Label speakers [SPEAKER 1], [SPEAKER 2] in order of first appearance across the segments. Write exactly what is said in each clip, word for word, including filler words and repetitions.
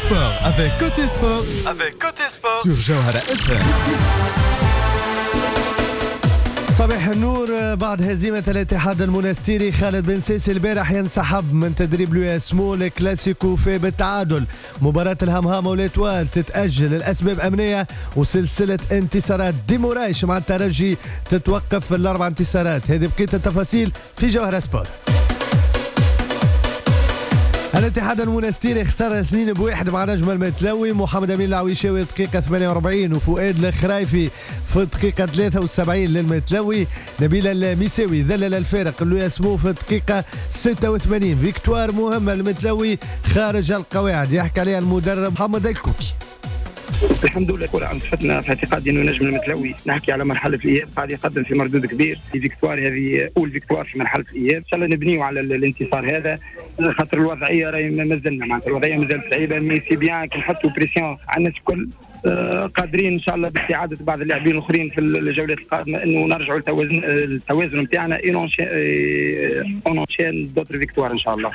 [SPEAKER 1] sport avec Côté Sport, avec Côté Sport sur جوهرة اف ام. صباح النور. بعد هزيمة الاتحاد المنستيري، خالد بن سيسي البارح ينسحب من تدريب لو اسمو. الكلاسيكو في بالتعادل. مباراة الهمهامة والإتوال تتأجل لأسباب أمنية، وسلسلة انتصارات ديمورايش مع الترجي تتوقف في الأربع انتصارات. هذه بقية التفاصيل في جوهرة سبور. الاتحاد المنستيري خسر اثنين بواحد مع نجم المتلوي. محمد امين العويشاوي دقيقة ثمانية وأربعين وفؤاد الخرايفي في الدقيقة ثلاثة وسبعين للمتلوي. نبيل الميساوي ذلل الفارق اللي يسمو في الدقيقة ستة وثمانين. فيكتوار مهمة المتلوي خارج القواعد، يحكي عليها المدرب محمد الكوكي.
[SPEAKER 2] الحمد لله كره عم فتنا في اعتقادي انه نجم المتلوي نحكي على مرحله الاياب قاعد يقدم في مردود كبير. الفيكتوار هذه اول فيكتوار في مرحله الاياب، ان شاء الله نبنيو على الانتصار هذا، خاطر الوضعيه راهي ما زلنا معناتها الوضعيه مازالت صعيبه. مي سي بيان كي نحطوا بريسيون على الناس الكل آه قادرين ان شاء الله باستعاده بعض اللاعبين الاخرين في الجولات القادمه انه نرجعوا للتوازن التوازن نتاعنا اون اونشين دوتر فيكتوار ان شاء الله.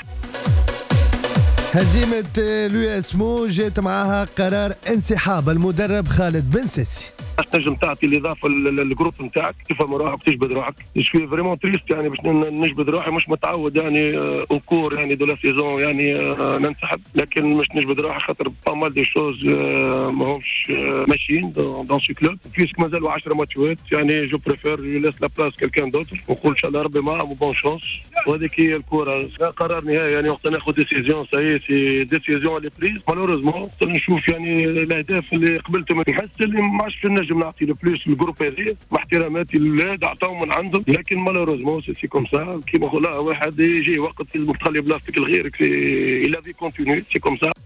[SPEAKER 1] هزيمة لو اسمو جات معها قرار انسحاب المدرب خالد بن سيسي.
[SPEAKER 3] تنجم تعطي الاضافه للجروب نتاعك، تفهم روحك تجبد روحك. شوي فريمون تريست يعني باش نجبد روحي، مش متعود يعني اونكور يعني دو لا سيزون يعني ننسحب، لكن مش نجبد روحي خاطر با مال دي شوز ماهمش ماشيين دون سو كلوب. بيسك مازالوا عشرة ماتشات يعني جو بريفير يلاس لا بلاس كالكان دوتر، ونقول ان شاء الله ربي معهم وبون شونس. وهذيك هي الكره، قرار نهائي يعني وقت ناخذ ديسيزيون سي سي ديسيزيون اللي بريز مالوريزمون. نشوف يعني الاهداف اللي قبلتهم نحس اللي ما عادش نجم نعطي لو بلوس الجروب هذه، مع احتراماتي لله عطاهم من عندهم، لكن مالوريزمون سي كوم سا. كيما نقولها واحد يجي وقت لازم تخلي بلاصتك لغيرك، سي لا في كونتينيو سي كوم سا.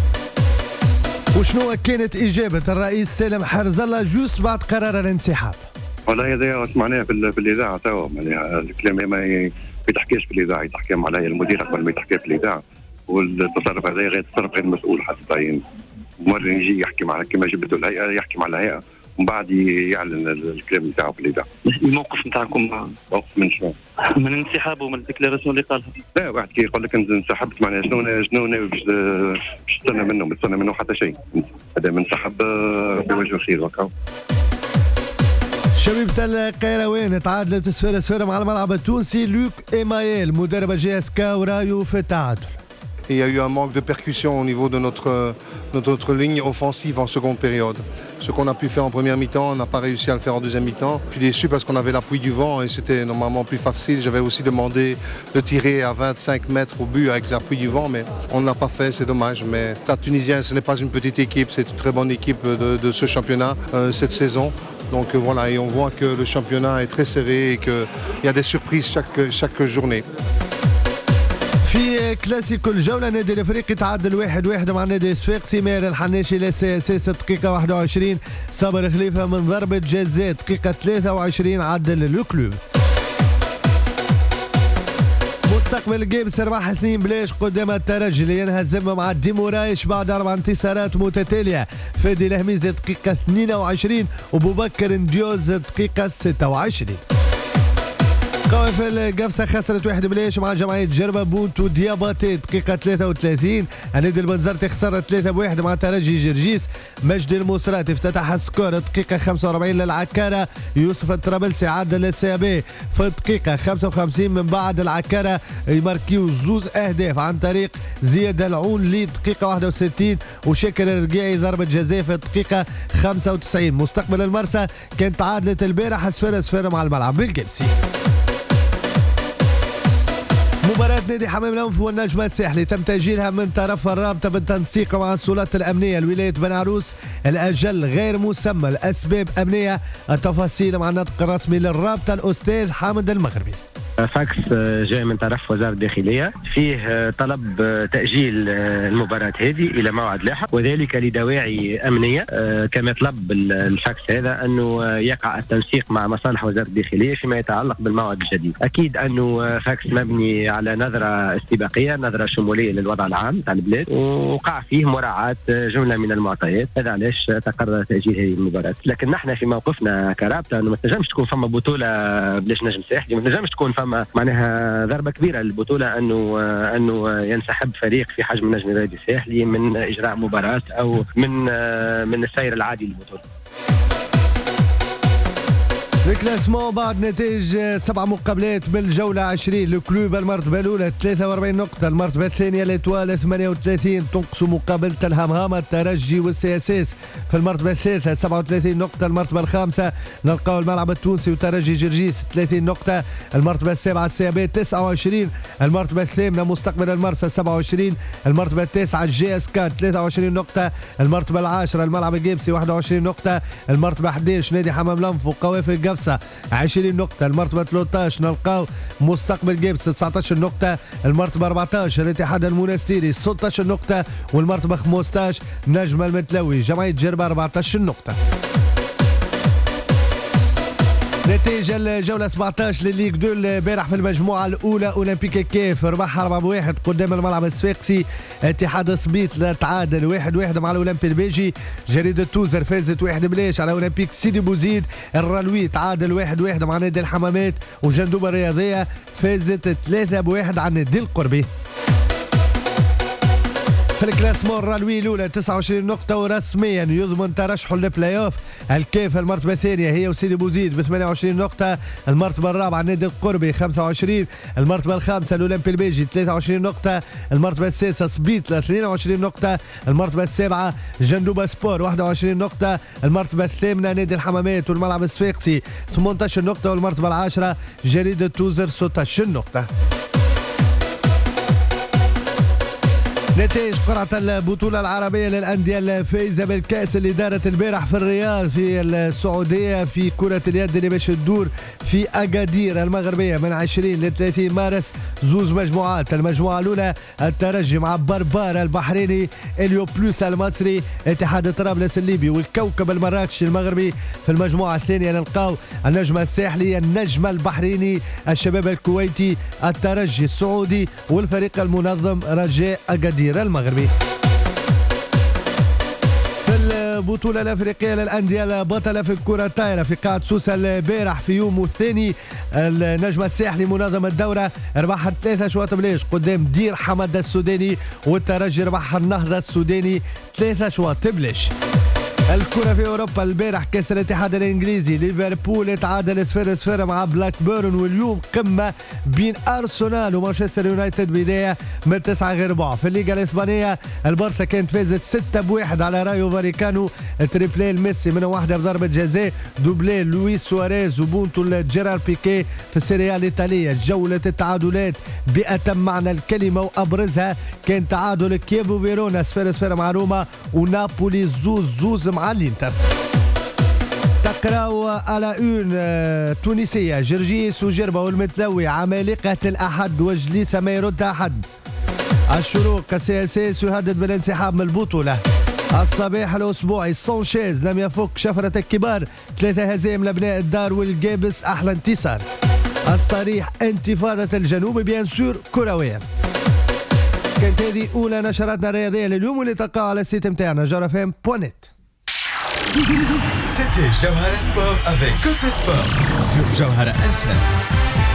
[SPEAKER 1] وشنو كانت اجابه الرئيس سالم حرزله جوست بعد قرار الانسحاب؟
[SPEAKER 4] والله هذا سمعناه في, في الاذاعه توا، يعني الكلام ما يتحكيش في الاذاعه، يتحكى عليه المدير قبل ما يتحكى في الاذاعه، والتصرف هذا غير تصرف غير مسؤول حتى تعيين. مرة يجي يحكي مع كما جبته الهيئه، يحكي مع الهيئه ومن بعد يعلن الكلام نتاعو في الاذاعه.
[SPEAKER 2] الموقف نتاعكم
[SPEAKER 4] موقف من شنو؟
[SPEAKER 2] من الانسحاب ومن الديكلاراسيون اللي قالها.
[SPEAKER 4] لا واحد كي يقول لك انت انسحبت معناها شنو شنو ناوي باش تستنى منه؟ ما تستنى منه حتى شيء. هذا منسحب في وجه الخير وكا.
[SPEAKER 1] شبيبة القيروان تعادلت صفر صفر مع الملعب التونسي. لوك إيمايل مدرب جي اس كا ورايو في التعادل.
[SPEAKER 5] Il y a eu un manque de percussion au niveau de notre, notre, notre ligne offensive en seconde période. Ce qu'on a pu faire en première mi-temps, on n'a pas réussi à le faire en deuxième mi-temps. Je suis déçu parce qu'on avait l'appui du vent et c'était normalement plus facile. J'avais aussi demandé de tirer à vingt-cinq mètres au but avec l'appui du vent, mais on ne l'a pas fait, c'est dommage. Mais Stade Tunisien, ce n'est pas une petite équipe, c'est une très bonne équipe de, de ce championnat euh, cette saison. Donc euh, voilà, et on voit que le championnat est très serré et qu'il y a des surprises chaque, chaque journée.
[SPEAKER 1] في كلاسيكو الجولة نادي الافريقي تعادل واحد واحد مع نادي صفاقسي. ماهر الحناشي لسي اس اس دقيقة واحد وعشرين. صابر خليفة من ضربة جزاء دقيقة ثلاثة وعشرين عدل لو كلوب. مستقبل الجيمس ربح اثنين بلاش قدام الترجي اللي ينهزم مع ديمورايش بعد اربع انتصارات متتالية. فادي الهميزي دقيقة اثنين وعشرين وبو بكر نديوز دقيقة ستة وعشرين. قوافل القفصة خسرت واحد بلاش مع جمعية جربة بونتو دياباتي دقيقة ثلاثة وثلاثين. النادي البنزرتي خسر ثلاثة بواحد مع ترجي جرجيس. مجدي المصراتي افتتح السكور دقيقة خمسة وأربعين للعكارة. يوسف الطرابلسي عدل السيابي في الدقيقة خمسة وخمسين من بعد العكارة يماركيو زوز أهداف عن طريق زياد العون لي دقيقة واحد وستين وشاكر الرقيعي ضربة جزاء في الدقيقة خمسة وتسعين. مستقبل المرسى كانت تعادلت البارح صفر صفر مع الملعب بالجلسي. مباراة نادي حمام الأنف والنجم الساحلي تم تأجيلها من طرف الرابطة بالتنسيق مع السلطات الأمنية لولاية بن عروس. الأجل غير مسمى لأسباب أمنية. التفاصيل مع الناطق الرسمي للرابطة الأستاذ حامد المغربي.
[SPEAKER 6] فاكس جاي من طرف وزارة الداخلية فيه طلب تأجيل المباراة هذه إلى موعد لاحق، وذلك لدواعي أمنية. كما طلب الفاكس هذا أنه يقع التنسيق مع مصالح وزارة الداخلية فيما يتعلق بالموعد الجديد. أكيد أنه فاكس مبني على نظرة استباقية، نظرة شمولية للوضع العام تاع البلاد، ووقع فيه مراعاة جملة من المعطيات. هذا علاش تقرر تأجيل هذه المباراة. لكن نحن في موقفنا كرابطة أنه ما تنجمش تكون فما بطولة بلاش نجم ساحلي، ما تنجمش تكون فما ربما معناها ضربة كبيرة للبطولة أنه أنه ينسحب فريق في حجم النجم الرياضي الساحلي من إجراء مباراة أو من من السير العادي للبطولة.
[SPEAKER 1] الكلاسمون بعد نتائج سبع مقابلات بالجولة عشرين. الكلوب المرتبة الأولى ثلاثة وأربعين نقطة، المرتبة الثانية الإتوال ثمانية وثلاثين تنقص مقابلة الهمهامة الترجي والسياسيس في المرتبة الثالثة سبعة وثلاثين نقطة، المرتبة الخامسة نلقاو الملعب التونسي وترجي جرجيس ثلاثين نقطة، المرتبة السابعة السيابات تسعة وعشرين، المرتبة الثامنة مستقبل المرسى سبعة وعشرين، المرتبة التاسعة جي اس كات ثلاثة وعشرين نقطة، المرتبة العاشرة الملعب الجيبسي واحد وعشرين نقطة، المرتبة أحد عشر نادي حمام لنف وقوافل قفصة عشرين نقطة، المرتبة ثلاثة عشر نلقاو مستقبل جيبس تسعة عشر نقطة، المرتبة أربعة عشر الاتحاد المنستيري ستة عشر نقطة، والمرتبة خمسة عشر نجم المتلوي جمعية جربة أربعة عشر نقطة. نتيجة الجولة سبعة عشر للليغ دو البارح في المجموعة الأولى أولمبيك كيف ربح أربعة واحد قدام الملعب الصفاقسي، اتحاد سبيط تعادل واحد واحد مع الأولمبي البيجي، جريدة توزر فازت واحد بلاش على أولمبيك سيدي بوزيد، الرلوي تعادل واحد واحد مع نادي الحمامات، وجندوبة الرياضية فازت ثلاثة بواحد عن نادي القربي. في الكلاسمون الرلوي الأولى تسعة وعشرين نقطة ورسميا يضمن ترشحه للبلاي اوف. الكيف المرتبة الثانية هي وسيدي بوزيد ب ثمانية وعشرين نقطة، المرتبة الرابعة نادي القربي خمسة وعشرين، المرتبة الخامسة الأولمبي البيجي ثلاثة وعشرين نقطة، المرتبة السادسة سبيط اثنين وعشرين نقطة، المرتبة السابعة جندوبة سبور واحد وعشرين نقطة، المرتبة الثامنة نادي الحمامات والملعب الصفاقسي ثمانية عشر نقطة، والمرتبة العاشرة جريدة توزر ستة عشر نقطة. نتائج قرعة البطولة العربية للأندية الفائزة بالكأس اللي دارت البارح في الرياض في السعودية في كرة اليد اللي باش تدور في أكادير المغربية من عشرين ل ثلاثين مارس. زوز مجموعات، المجموعة الأولى الترجي مع بربار البحريني، اليو بلوس المصري، اتحاد طرابلس الليبي والكوكب المراكشي المغربي. في المجموعة الثانية نلقاو النجم الساحلي، النجم البحريني، الشباب الكويتي، الترجي السعودي، والفريق المنظم رجاء أكادير المغربي. في البطولة الأفريقية للأندية البطلة في الكرة الطايرة في قاعة سوسة البارح في يومه الثاني، النجم الساحلي منظم الدورة ربح ثلاثة أشواط بلاش قدام دير حمد السوداني، والترجي ربح النهضة السوداني ثلاثة أشواط بلاش. الكرة في أوروبا البارح كأس الاتحاد الإنجليزي، ليفربول تعادل صفر صفر مع بلاك بيرن، واليوم قمة بين أرسنال ومانشستر يونايتد بداية من تسعة غير ربع. في الليغا الإسبانية البارسا كانت فازت ستة بواحد على رايو فاريكانو، تريبلي ميسي من واحدة بضربة جزاء، دوبلي لويس سواريز وبونتو جيرار بيكي. في السيريا الإيطالية جولة التعادلات بأتم معنى الكلمة، وأبرزها كان تعادل كييفو فيرونا صفر صفر مع روما، ونابولي زوز زوز مع الانتر. تقراو على اون تونسية، جرجيس وجربة والمتلوي عمالقة الأحد وجليسة ما يرد أحد. الشروق السياسيس يهدد بالانسحاب من البطولة. الصباح الأسبوعي سانشيز لم يفك شفرة الكبار، ثلاثة هزائم لأبناء الدار والجابس أحلى انتصار. الصريح انتفاضة الجنوب بيان سور كرويا. كانت هذه أولى نشراتنا الرياضية لليوم، واللي تلقاها على السيت متاعنا جارافام بوان نت.
[SPEAKER 7] C'était Jawhara Sport avec Côté Sport sur Jawhara F M.